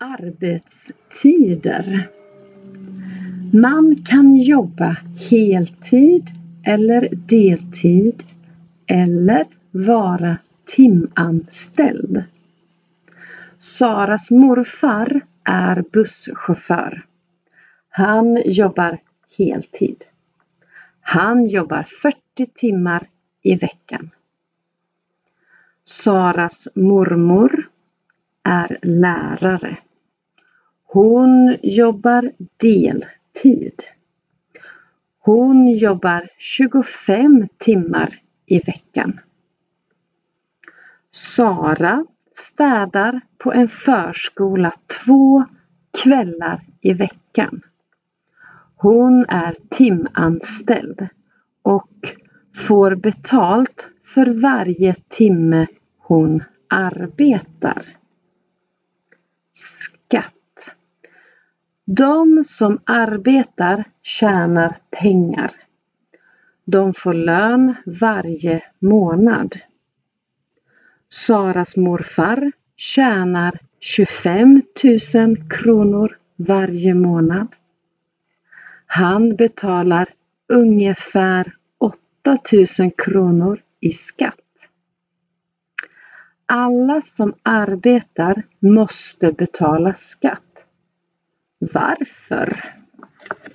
Arbetstider. Man kan jobba heltid eller deltid eller vara timanställd. Saras morfar är busschaufför. Han jobbar heltid. Han jobbar 40 timmar i veckan. Saras mormor är lärare. Hon jobbar deltid. Hon jobbar 25 timmar i veckan. Sara städar på en förskola 2 kvällar i veckan. Hon är timanställd och får betalt för varje timme hon arbetar. Skatt. De som arbetar tjänar pengar. De får lön varje månad. Saras morfar tjänar 25 000 kronor varje månad. Han betalar ungefär 8 000 kronor i skatt. Alla som arbetar måste betala skatt. Varför?